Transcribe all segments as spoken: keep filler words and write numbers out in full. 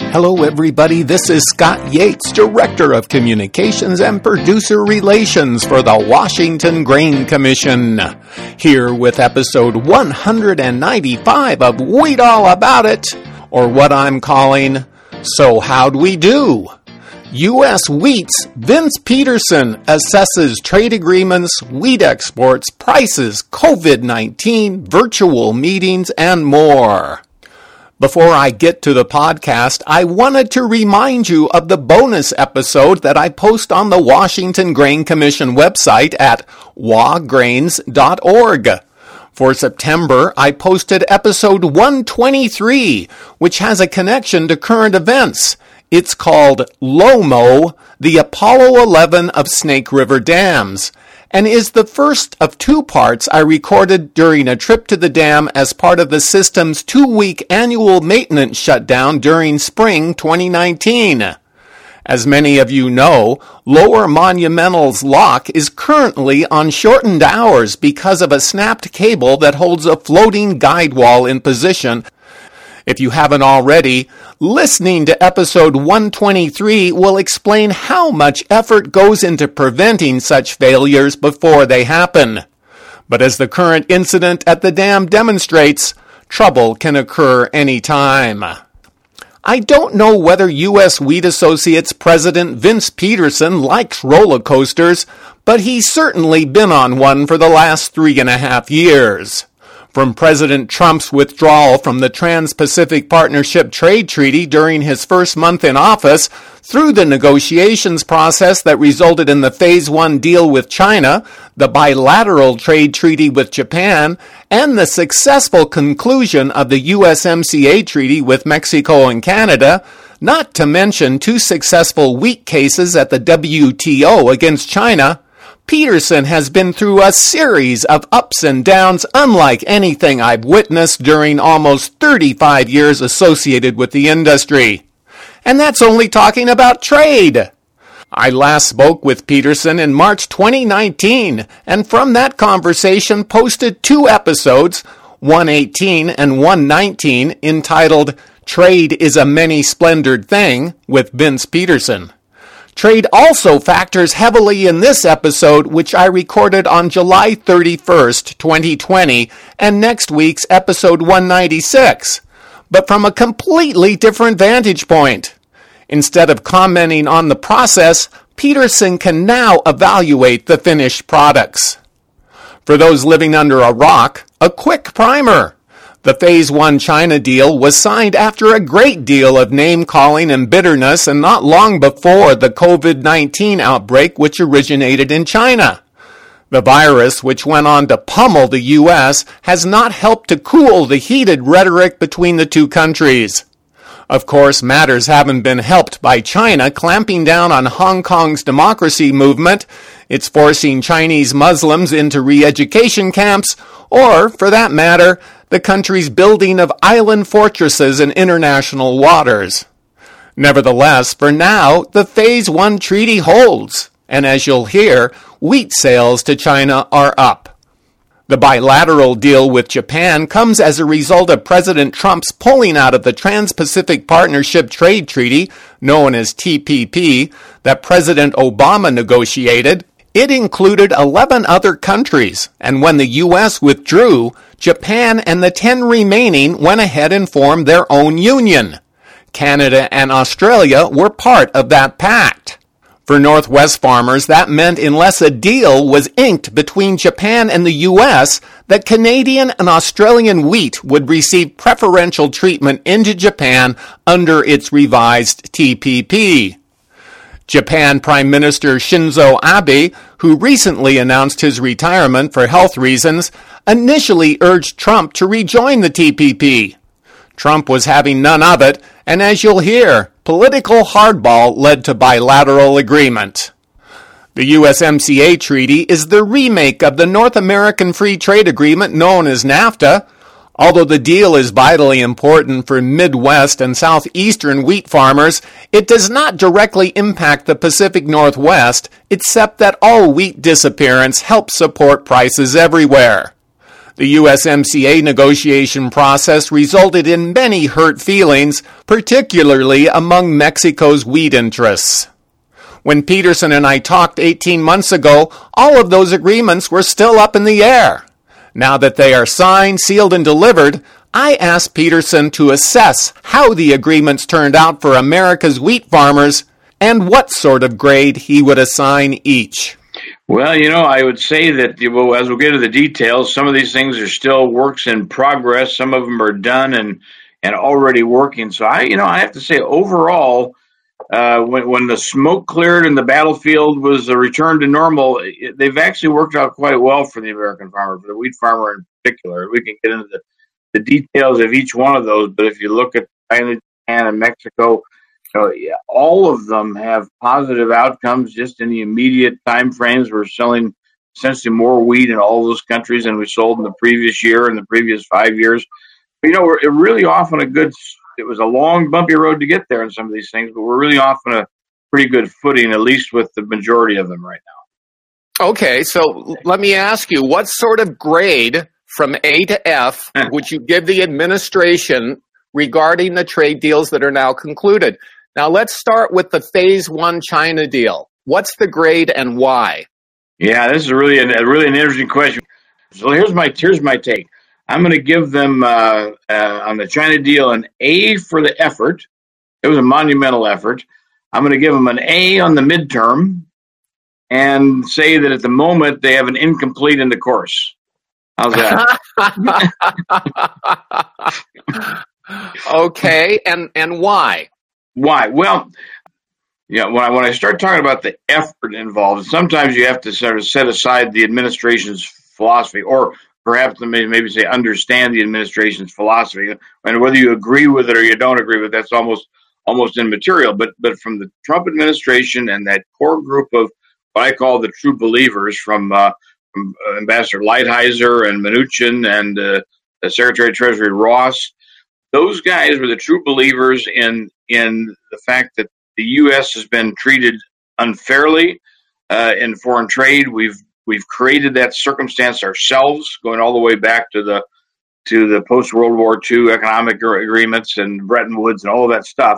Hello everybody, this is Scott Yates, Director of Communications and Producer Relations for the Washington Grain Commission, here with episode one hundred ninety-five of Wheat All About It, or what I'm calling, So How'd We Do? U S Wheat's Vince Peterson assesses trade agreements, wheat exports, prices, covid nineteen, virtual meetings, and more. Before I get to the podcast, I wanted to remind you of the bonus episode that I post on the Washington Grain Commission website at wa grains dot org. For September, I posted episode one twenty-three, which has a connection to current events. It's called LOMO, the Apollo eleven of Snake River Dams, and is the first of two parts I recorded during a trip to the dam as part of the system's two-week annual maintenance shutdown during spring twenty nineteen. As many of you know, Lower Monumental's lock is currently on shortened hours because of a snapped cable that holds a floating guide wall in position. If you haven't already, listening to episode one twenty-three will explain how much effort goes into preventing such failures before they happen. But as the current incident at the dam demonstrates, trouble can occur any time. I don't know whether U S Wheat Associates President Vince Peterson likes roller coasters, but he's certainly been on one for the last three and a half years. From President Trump's withdrawal from the Trans-Pacific Partnership Trade Treaty during his first month in office, through the negotiations process that resulted in the Phase One deal with China, the bilateral trade treaty with Japan, and the successful conclusion of the U S M C A treaty with Mexico and Canada, not to mention two successful wheat cases at the W T O against China, Peterson has been through a series of ups and downs unlike anything I've witnessed during almost thirty-five years associated with the industry. And that's only talking about trade. I last spoke with Peterson in March twenty nineteen, and from that conversation posted two episodes, one eighteen and one nineteen, entitled Trade is a Many-Splendored Thing with Vince Peterson. Trade also factors heavily in this episode, which I recorded on July thirty-first, twenty twenty, and next week's episode one ninety-six, but from a completely different vantage point. Instead of commenting on the process, Peterson can now evaluate the finished products. For those living under a rock, a quick primer. The Phase One China deal was signed after a great deal of name-calling and bitterness and not long before the covid nineteen outbreak which originated in China. The virus, which went on to pummel the U S, has not helped to cool the heated rhetoric between the two countries. Of course, matters haven't been helped by China clamping down on Hong Kong's democracy movement. It's forcing Chinese Muslims into re-education camps, or, for that matter, the country's building of island fortresses in international waters. Nevertheless, for now, the Phase One treaty holds, and as you'll hear, wheat sales to China are up. The bilateral deal with Japan comes as a result of President Trump's pulling out of the Trans-Pacific Partnership Trade Treaty, known as T P P, that President Obama negotiated. It included eleven other countries, and when the U S withdrew, Japan and the ten remaining went ahead and formed their own union. Canada and Australia were part of that pact. For Northwest farmers, that meant unless a deal was inked between Japan and the U S, that Canadian and Australian wheat would receive preferential treatment into Japan under its revised T P P. Japan Prime Minister Shinzo Abe, who recently announced his retirement for health reasons, initially urged Trump to rejoin the T P P. Trump was having none of it, and as you'll hear, political hardball led to bilateral agreement. The U S M C A treaty is the remake of the North American Free Trade Agreement known as NAFTA. Although the deal is vitally important for Midwest and Southeastern wheat farmers, it does not directly impact the Pacific Northwest, except that all wheat disappearance helps support prices everywhere. The U S M C A negotiation process resulted in many hurt feelings, particularly among Mexico's wheat interests. When Peterson and I talked eighteen months ago, all of those agreements were still up in the air. Now that they are signed, sealed, and delivered, I asked Peterson to assess how the agreements turned out for America's wheat farmers and what sort of grade he would assign each. Well, you know, I would say that, well, as we'll get to the details, some of these things are still works in progress. Some of them are done and, and already working. So I, you know, I have to say overall, uh, when, when the smoke cleared and the battlefield was a return to normal, it, they've actually worked out quite well for the American farmer, for the wheat farmer in particular. We can get into the, the details of each one of those, but if you look at China, Japan, and Mexico, so yeah, all of them have positive outcomes just in the immediate time frames. We're selling essentially more wheat in all those countries than we sold in the previous year and the previous five years. But, you know, we're really off on a good, it was a long, bumpy road to get there in some of these things, but we're really off on a pretty good footing, at least with the majority of them right now. Okay, so let me ask you, what sort of grade from A to F would you give the administration regarding the trade deals that are now concluded? Now, let's start with the phase one China deal. What's the grade and why? Yeah, this is really an, a really an interesting question. So here's my here's my take. I'm going to give them uh, uh, on the China deal an A for the effort. It was a monumental effort. I'm going to give them an A on the midterm and say that at the moment they have an incomplete in the course. How's that? Okay, and and why? Why? Well, yeah, when I when I start talking about the effort involved, sometimes you have to sort of set aside the administration's philosophy, or perhaps maybe maybe say understand the administration's philosophy, and whether you agree with it or you don't agree with it, that's almost almost immaterial. But but from the Trump administration and that core group of what I call the true believers, from, uh, from Ambassador Lighthizer and Mnuchin and uh, Secretary of Treasury Ross, those guys were the true believers in in the fact that the U S has been treated unfairly uh, in foreign trade. We've we've created that circumstance ourselves, going all the way back to the to the post World War Two economic agreements and Bretton Woods and all of that stuff.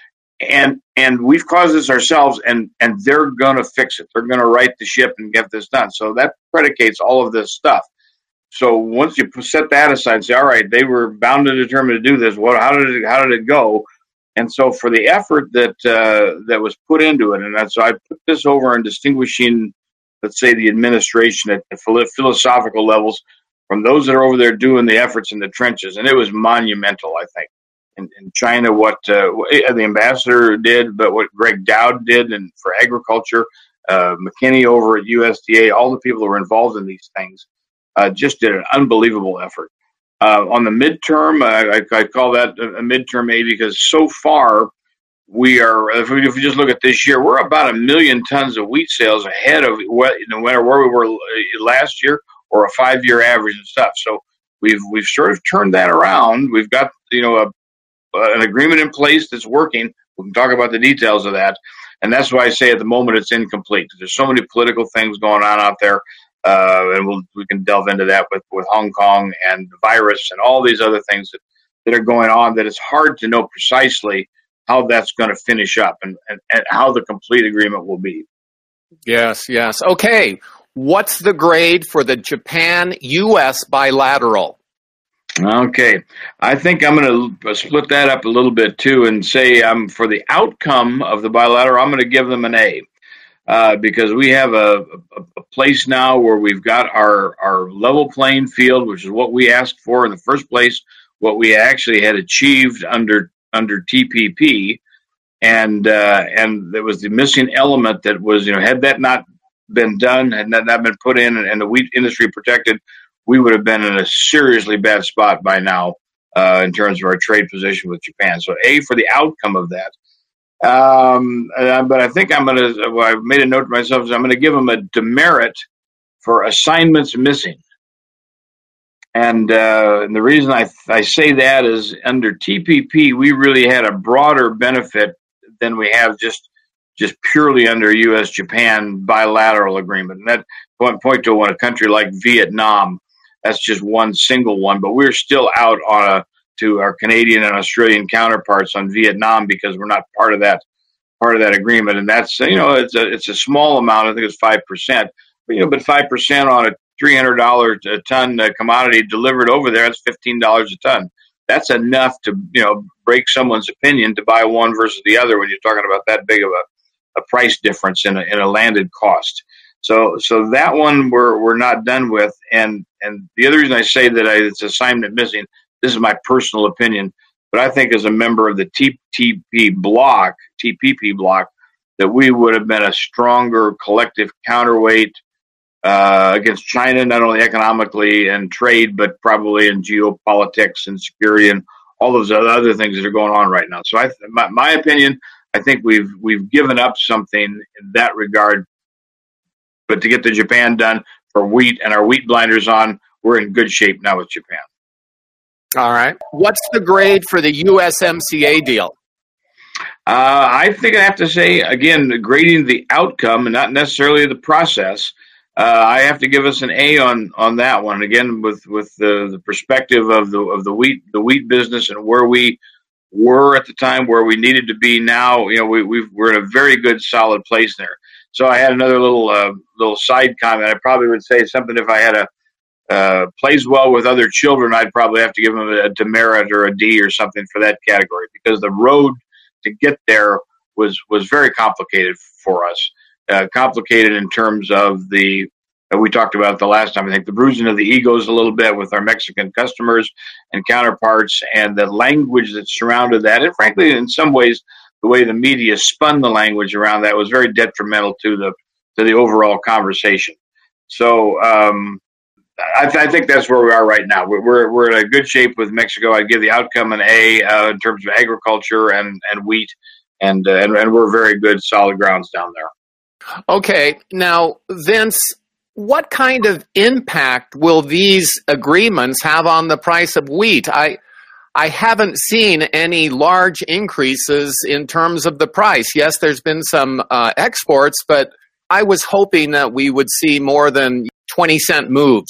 And and we've caused this ourselves, and and they're going to fix it. They're going to right the ship and get this done. So that predicates all of this stuff. So once you set that aside and say, all right, they were bound and determined to do this. What? How did it? How did it go? And so for the effort that uh, that was put into it, and that's, so I put this over in distinguishing, let's say, the administration at the philosophical levels from those that are over there doing the efforts in the trenches, and it was monumental, I think. In, in China, what uh, the ambassador did, but what Greg Dowd did, and for agriculture, uh, McKinney over at U S D A, all the people that were involved in these things, uh, just did an unbelievable effort. Uh, on the midterm, I, I call that a midterm A because so far we are, if we, if we just look at this year, we're about a million tons of wheat sales ahead of what, no matter where we were last year or a five-year average and stuff. So we've we've sort of turned that around. We've got, you know, a, an agreement in place that's working. We can talk about the details of that. And that's why I say at the moment it's incomplete. There's so many political things going on out there. Uh, and we'll, we can delve into that with, with Hong Kong and the virus and all these other things that, that are going on, that it's hard to know precisely how that's going to finish up and, and, and how the complete agreement will be. Yes, yes. Okay. What's the grade for the Japan U S bilateral? Okay. I think I'm going to split that up a little bit too and say um, for the outcome of the bilateral, I'm going to give them an A. Uh, because we have a, a, a place now where we've got our, our level playing field, which is what we asked for in the first place, what we actually had achieved under under T P P, and uh, and there was the missing element that was, you know, had that not been done, had that not been put in, and, and the wheat industry protected, we would have been in a seriously bad spot by now uh, in terms of our trade position with Japan. So A for the outcome of that. Um, uh, but I think I'm going to, well, I made a note to myself, is I'm going to give them a demerit for assignments missing. And, uh, and the reason I, I say that is under T P P, we really had a broader benefit than we have just, just purely under U S Japan bilateral agreement. And that point, point to one, a country like Vietnam, that's just one single one. But we're still out on a to our Canadian and Australian counterparts on Vietnam because we're not part of that part of that agreement. And that's, you know, it's a it's a small amount. I think it's five percent. But you know, but five percent on a three hundred dollars a ton uh, commodity delivered over there, that's fifteen dollars a ton. That's enough to, you know, break someone's opinion to buy one versus the other when you're talking about that big of a, a price difference in a, in a landed cost. So so that one we're we're not done with. And and the other reason I say that I, it's assignment missing, this is my personal opinion, but I think as a member of the T P P bloc, T P P bloc, that we would have been a stronger collective counterweight uh, against China, not only economically and trade, but probably in geopolitics and security and all those other things that are going on right now. So I, my, my opinion, I think we've we've given up something in that regard. But to get the Japan done for wheat and our wheat blinders on, we're in good shape now with Japan. All right. What's the grade for the U S M C A deal? Uh, I think I have to say, again, grading the outcome and not necessarily the process. Uh, I have to give us an A on, on that one. Again, with with the, the perspective of the of the wheat the wheat business and where we were at the time, where we needed to be now. You know, we we've, we're in a very good, solid place there. So I had another little uh, little side comment. I probably would say something if I had a uh, plays well with other children, I'd probably have to give them a demerit or a D or something for that category, because the road to get there was was very complicated for us. Uh, complicated in terms of the uh, we talked about it the last time. I think the bruising of the egos a little bit with our Mexican customers and counterparts, and the language that surrounded that, and frankly, in some ways, the way the media spun the language around that was very detrimental to the to the overall conversation. So um, I, th- I think that's where we are right now. We're we're, we're in a good shape with Mexico. I'd give the outcome an A uh, in terms of agriculture and, and wheat, and, uh, and and we're very good, solid grounds down there. Okay, now, Vince, what kind of impact will these agreements have on the price of wheat? I I haven't seen any large increases in terms of the price. Yes, there's been some uh, exports, but I was hoping that we would see more than twenty cent moves.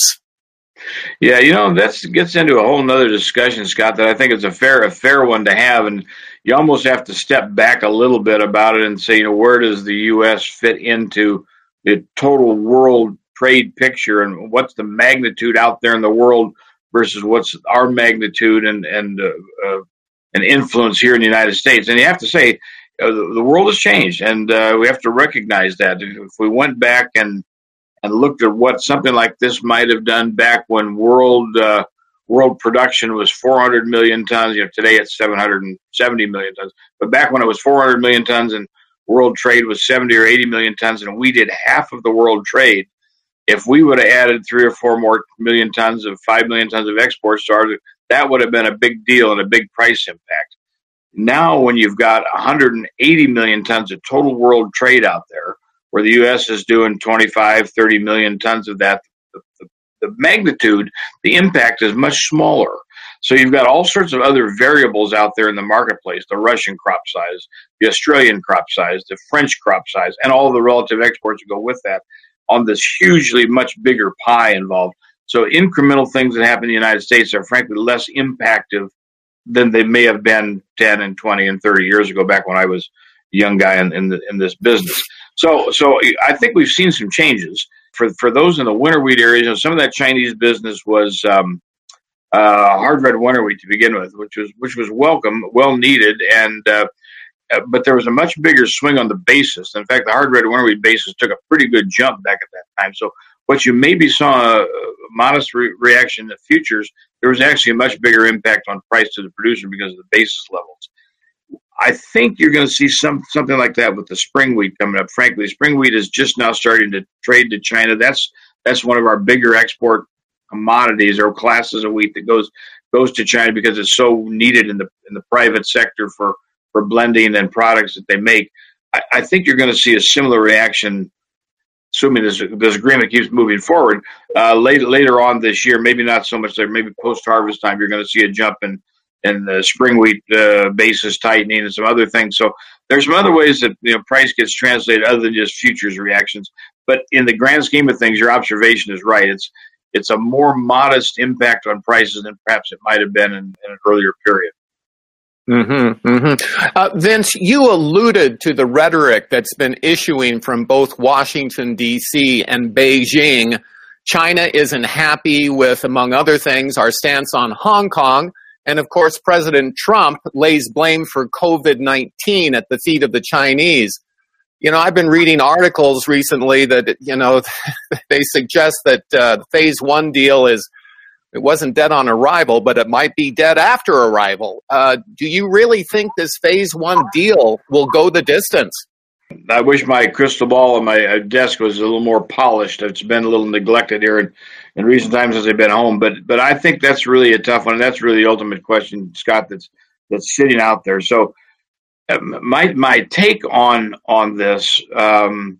Yeah, you know, that gets into a whole nother discussion, Scott, that I think is a fair a fair one to have. And you almost have to step back a little bit about it and say, you know, where does the U S fit into the total world trade picture, and what's the magnitude out there in the world versus what's our magnitude and and uh, uh, and influence here in the United States. And you have to say, uh, the, the world has changed, and uh, we have to recognize that. If we went back and and looked at what something like this might have done back when world uh, world production was four hundred million tons. You know, today it's seven hundred seventy million tons. But back when it was four hundred million tons and world trade was seventy or eighty million tons, and we did half of the world trade, if we would have added three or four more million tons of five million tons of exports to our, that would have been a big deal and a big price impact. Now, when you've got one hundred eighty million tons of total world trade out there, where the U S is doing twenty-five, thirty million tons of that, the, the, the magnitude, the impact is much smaller. So you've got all sorts of other variables out there in the marketplace, the Russian crop size, the Australian crop size, the French crop size, and all the relative exports that go with that on this hugely much bigger pie involved. So incremental things that happen in the United States are frankly less impactful than they may have been ten and twenty and thirty years ago, back when I was a young guy in, in, the, in this business. So so I think we've seen some changes. For for those in the winter wheat areas, you know, some of that Chinese business was um, uh, hard red winter wheat to begin with, which was which was welcome, well needed, and uh, but there was a much bigger swing on the basis. In fact, the hard red winter wheat basis took a pretty good jump back at that time. So what you maybe saw a, a modest re- reaction in the futures, there was actually a much bigger impact on price to the producer because of the basis levels. I think you're going to see some something like that with the spring wheat coming up. Frankly, spring wheat is just now starting to trade to China. That's that's one of our bigger export commodities or classes of wheat that goes goes to China because it's so needed in the in the private sector for, for blending and products that they make. I, I think you're going to see a similar reaction, assuming this this agreement keeps moving forward, uh, later later on this year. Maybe not so much there. Maybe post harvest time, you're going to see a jump in. and the spring wheat uh, basis tightening and some other things. So there's some other ways that, you know, price gets translated other than just futures reactions. But in the grand scheme of things, your observation is right. It's it's a more modest impact on prices than perhaps it might have been in, in an earlier period. Mm-hmm, mm-hmm. Uh, Vince, you alluded to the rhetoric that's been issuing from both Washington, D C and Beijing. China isn't happy with, among other things, our stance on Hong Kong. And of course, President Trump lays blame for COVID nineteen at the feet of the Chinese. You know, I've been reading articles recently that, you know, they suggest that uh, the phase one deal is, it wasn't dead on arrival, but it might be dead after arrival. Uh, do you really think this phase one deal will go the distance? I wish my crystal ball on my desk was a little more polished. It's been a little neglected here in, in recent times since I've been home. But but I think that's really a tough one. And that's really the ultimate question, Scott, that's that's sitting out there. So uh, my my take on on this, um,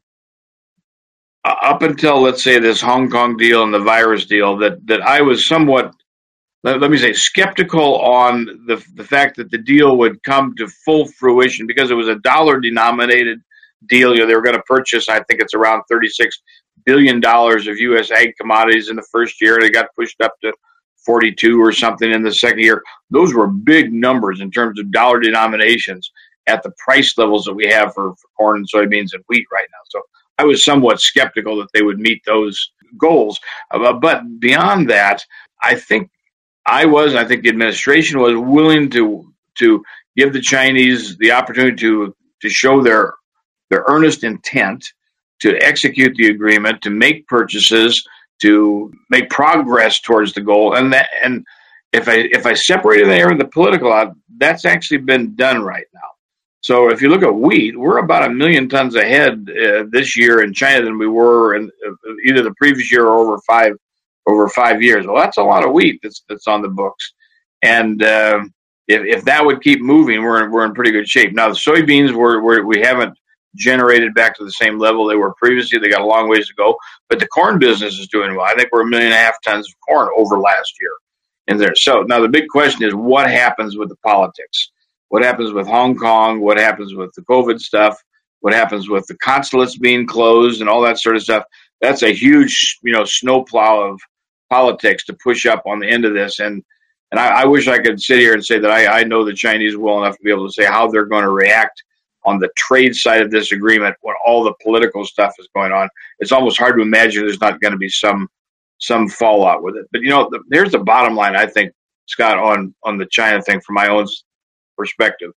up until, let's say, this Hong Kong deal and the virus deal, that that I was somewhat, let, let me say, skeptical on the the fact that the deal would come to full fruition because it was a dollar denominated deal. You know, they were going to purchase, I think it's around thirty-six billion dollars of U S ag commodities in the first year. They got pushed up to forty-two or something in the second year. Those were big numbers in terms of dollar denominations at the price levels that we have for, for corn and soybeans and wheat right now. So I was somewhat skeptical that they would meet those goals. Uh, but beyond that, I think I was, I think the administration was willing to to give the Chinese the opportunity to to show their their earnest intent to execute the agreement, to make purchases, to make progress towards the goal. And that, and if I if I separated the area of the political out, that's actually been done right now. So if you look at wheat, we're about a million tons ahead uh, this year in China than we were in uh, either the previous year or over five over five years. Well, that's a lot of wheat that's that's on the books, and uh, if if that would keep moving, we're we're in pretty good shape. Now the soybeans, we're, we're we haven't generated back to the same level they were previously. They got a long ways to go, but the corn business is doing well. I think we're a million and a half tons of corn over last year in there. So now the big question is, what happens with the politics? What happens with Hong Kong? What happens with the COVID stuff? What happens with the consulates being closed and all that sort of stuff? That's a huge, you know, snowplow of politics to push up on the end of this. And and I, I wish I could sit here and say that I, I know the Chinese well enough to be able to say how they're going to react on the trade side of this agreement when all the political stuff is going on. It's almost hard to imagine there's not going to be some some fallout with it. But, you know, the, here's the bottom line, I think, Scott, on, on the China thing from my own perspective.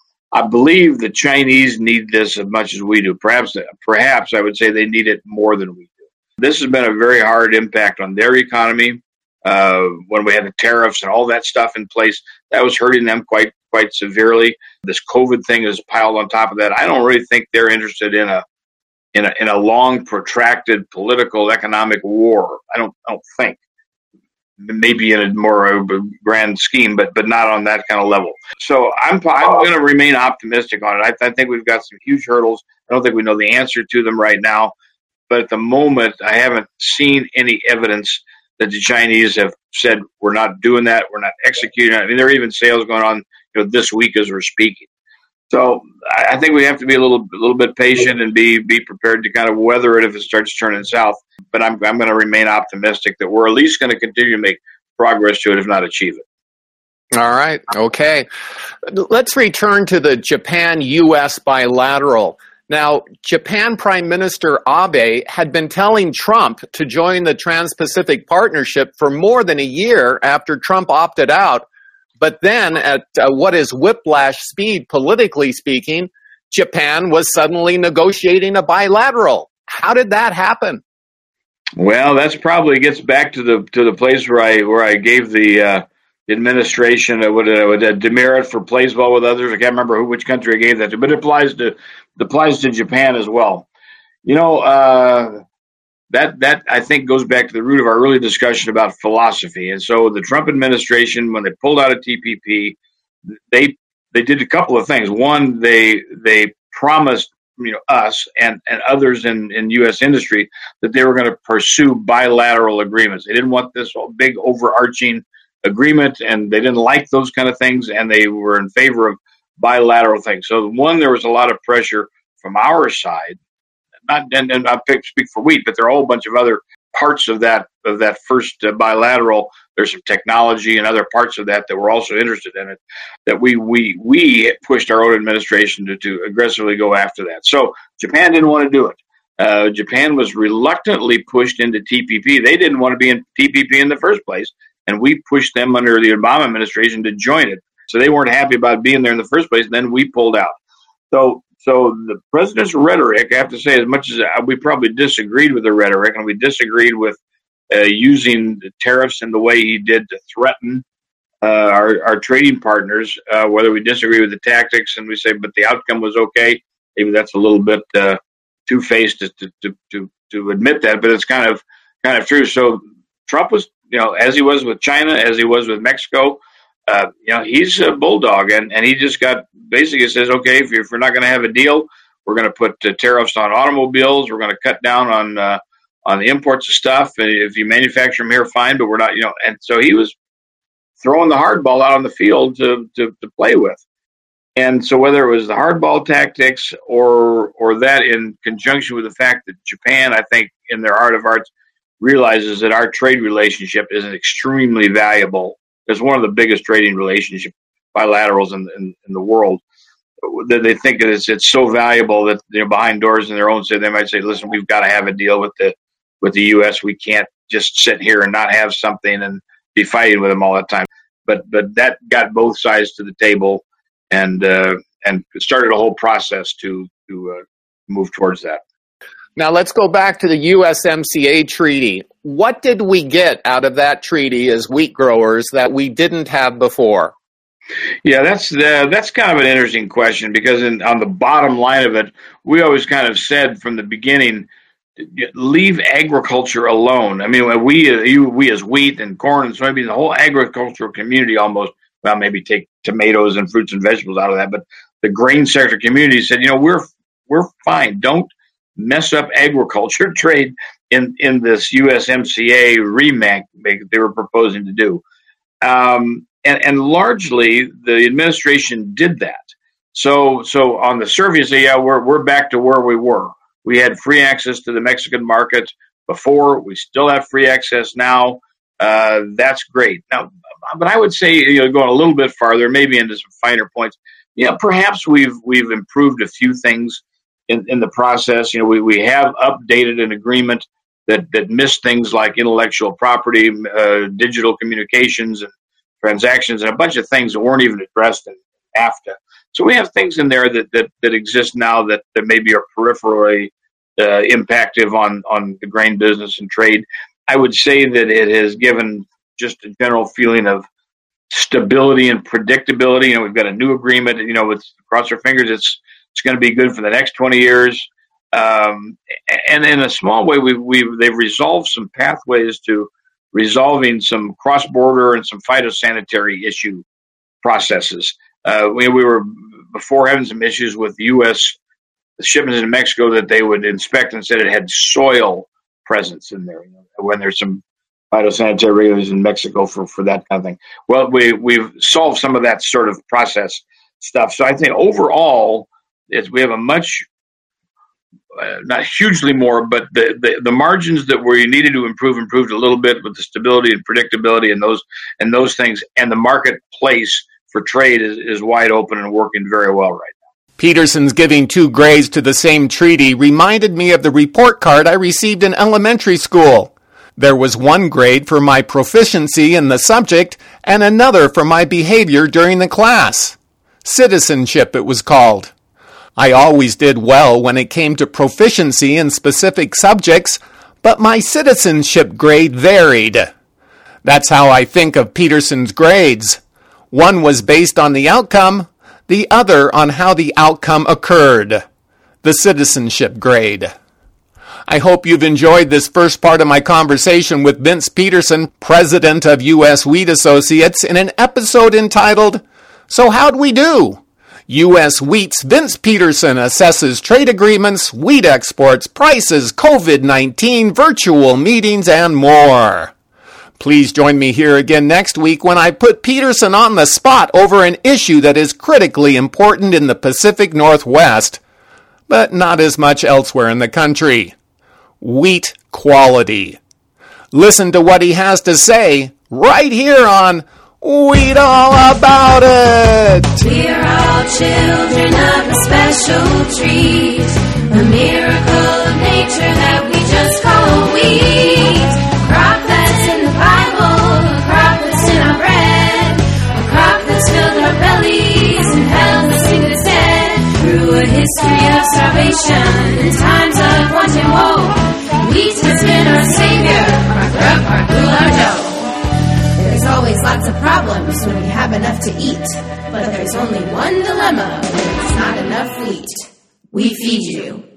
I believe the Chinese need this as much as we do. Perhaps, perhaps I would say they need it more than we do. This has been a very hard impact on their economy. Uh, when we had the tariffs and all that stuff in place, that was hurting them quite quite severely. This COVID thing is piled on top of that. I don't really think they're interested in a in a in a long, protracted political economic war. I don't I don't think. Maybe in a more grand scheme, but but not on that kind of level. So I'm I'm going to remain optimistic on it. I, I think we've got some huge hurdles. I don't think we know the answer to them right now, but at the moment, I haven't seen any evidence that the Chinese have said we're not doing that, we're not executing it. I mean, there are even sales going on, you know, this week as we're speaking. So I think we have to be a little a little bit patient and be be prepared to kind of weather it if it starts turning south. But I'm I'm going to remain optimistic that we're at least going to continue to make progress to it, if not achieve it. All right. Okay. Let's return to the Japan U S bilateral. Now, Japan Prime Minister Abe had been telling Trump to join the Trans-Pacific Partnership for more than a year after Trump opted out. But then at uh, what is whiplash speed, politically speaking, Japan was suddenly negotiating a bilateral. How did that happen? Well, that's probably gets back to the to the place where I where I gave the uh, administration a, what a, a demerit for plays well with others. I can't remember who which country I gave that to, but it applies to it applies to Japan as well. You know, uh, that that I think goes back to the root of our early discussion about philosophy. And so the Trump administration, when they pulled out of T P P, they they did a couple of things. One, they they promised, you know, us and, and others in, in U S industry that they were going to pursue bilateral agreements. They didn't want this big overarching agreement, and they didn't like those kind of things, and they were in favor of bilateral things. So one, there was a lot of pressure from our side. Not and, and I speak for wheat, but there are a whole bunch of other parts of that of that first uh, bilateral. There's some technology and other parts of that that we're also interested in it. That we we we pushed our own administration to, to aggressively go after that. So Japan didn't want to do it. Uh, Japan was reluctantly pushed into T P P. They didn't want to be in T P P in the first place, and we pushed them under the Obama administration to join it. So they weren't happy about being there in the first place, and then we pulled out. So so the president's rhetoric, I have to say, as much as we probably disagreed with the rhetoric, and we disagreed with uh, using the tariffs in the way he did to threaten uh, our, our trading partners, uh, whether we disagree with the tactics and we say, but the outcome was okay, maybe that's a little bit uh, two-faced to, to, to, to admit that, but it's kind of kind of true. So Trump was, you know, as he was with China, as he was with Mexico, uh, you know, he's a bulldog, and, and he just got basically says, okay, if, you're, if we're not going to have a deal, we're going to put uh, tariffs on automobiles. We're going to cut down on uh, on the imports of stuff. And if you manufacture them here, fine, but we're not, you know. And so he was throwing the hardball out on the field to, to, to play with. And so whether it was the hardball tactics or or that in conjunction with the fact that Japan, I think, in their heart of hearts, realizes that our trade relationship is extremely valuable. It's one of the biggest trading relationship bilaterals in, in, in the world. That they think that it's it's so valuable that, you know, behind doors in their own state, they might say, listen, we've got to have a deal with the with the U S. We can't just sit here and not have something and be fighting with them all the time. But but that got both sides to the table and uh, and started a whole process to to uh, move towards that. Now let's go back to the U S M C A treaty. What did we get out of that treaty as wheat growers that we didn't have before? Yeah, that's uh, that's kind of an interesting question, because in, on the bottom line of it, we always kind of said from the beginning, leave agriculture alone. I mean, we you, we as wheat and corn and soybeans, the whole agricultural community almost, well, maybe take tomatoes and fruits and vegetables out of that, but the grain sector community said, you know, we're we're fine. Don't mess up agriculture trade in, in this U S M C A remake they were proposing to do. Um, and, and largely, the administration did that. So so on the surface, yeah, we're we're back to where we were. We had free access to the Mexican market before. We still have free access now. Uh, that's great. Now, but I would say, you know, going a little bit farther, maybe into some finer points, yeah, perhaps we've we've improved a few things in, in the process. You know, we, we have updated an agreement that, that missed things like intellectual property, uh, digital communications and transactions, and a bunch of things that weren't even addressed in NAFTA. So we have things in there that, that, that exist now that, that maybe are peripherally uh, impactive on, on the grain business and trade. I would say that it has given just a general feeling of stability and predictability. You know, we've got a new agreement, you know, with cross our fingers, it's it's going to be good for the next twenty years. Um, and in a small way, we we they've resolved some pathways to resolving some cross-border and some phytosanitary issue processes. Uh, we, we were before having some issues with U S shipments into Mexico that they would inspect and said it had soil presence in there, you know, when there's some phytosanitary regulations in Mexico for, for that kind of thing. Well, we, we've solved some of that sort of process stuff. So I think overall, it's, we have a much, uh, not hugely more, but the, the, the margins that we needed to improve, improved a little bit with the stability and predictability and those and those things. And the marketplace for trade is, is wide open and working very well right now. Peterson's giving two grades to the same treaty reminded me of the report card I received in elementary school. There was one grade for my proficiency in the subject and another for my behavior during the class. Citizenship, it was called. I always did well when it came to proficiency in specific subjects, but my citizenship grade varied. That's how I think of Peterson's grades. One was based on the outcome, the other on how the outcome occurred. The citizenship grade. I hope you've enjoyed this first part of my conversation with Vince Peterson, president of U S Wheat Associates, in an episode entitled, So How'd We Do? U S Wheat's Vince Peterson assesses trade agreements, wheat exports, prices, COVID nineteen, virtual meetings, and more. Please join me here again next week when I put Peterson on the spot over an issue that is critically important in the Pacific Northwest, but not as much elsewhere in the country. Wheat quality. Listen to what he has to say right here on Weed All About It. We're all children of a special treat, a miracle of nature that we just call wheat. A crop that's in the Bible, a crop that's in our bread, a crop that's filled our bellies and held us in its head. Through a history of starvation and times of want and woe, wheat has been our savior, our grub, our glue, our dough. There's always lots of problems when we have enough to eat, but there's only one dilemma when there's not enough wheat. We feed you.